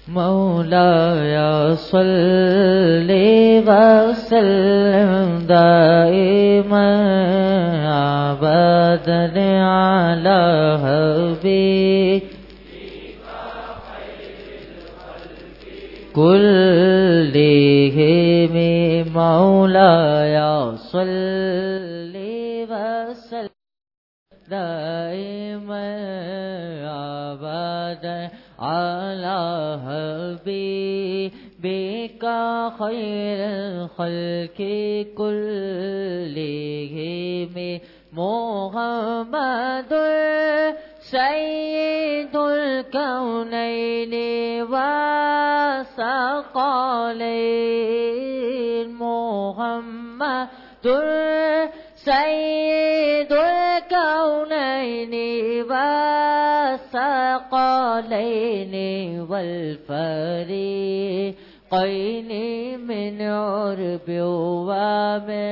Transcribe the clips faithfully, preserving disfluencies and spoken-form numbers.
مولاي صل وسلم دائما أبدا على حبيبك كلهم مولاي صل وسلم دائما أبدا على حبيبك خير الخلق كلهم محمد سيد الكونين والثقلين محمد سيد الكونين والثقلين والفريقين من عرب ومن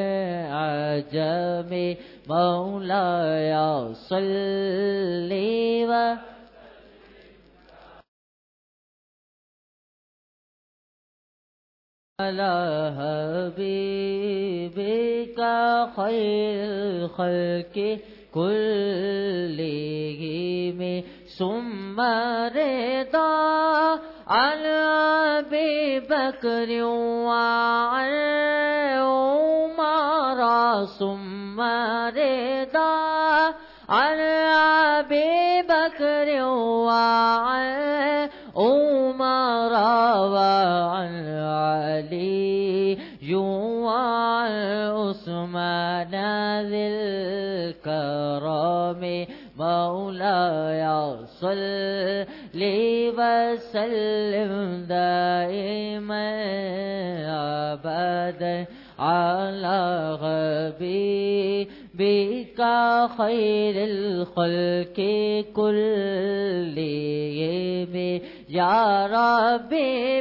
عجم مولاي صل وسلم على حبيبك خير الخلق كلهم ثم رضا عن أبي بكر وعن عمر ثم رضا عن أبي بكر وعن عمر وعن علي وعن عثمان ذي الكرم مولاي صل وسلم دائما أبدا على حبيبك خير الخلق كلهم يا ربي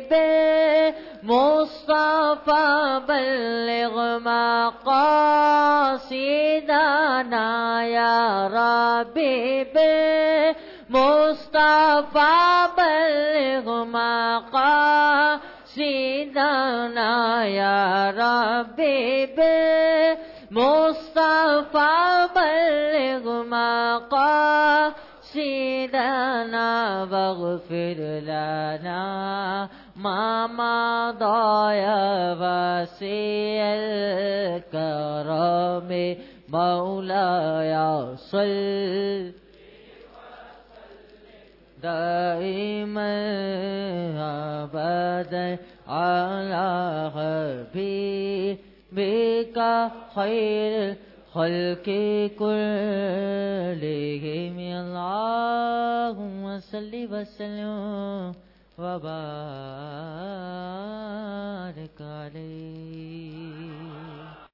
بالمصطفى بلغ مقاصدنا يا ربي بالمصطفى بلغ مقاصدنا يا ربي بالمصطفى بلغ مقاصدنا واغفر لنا ما مضى يا واسع الكرم مولاي صل دائما أبدا على حبيبك خير الخلق كلهم اللهم صل وسلم وبارك عليه.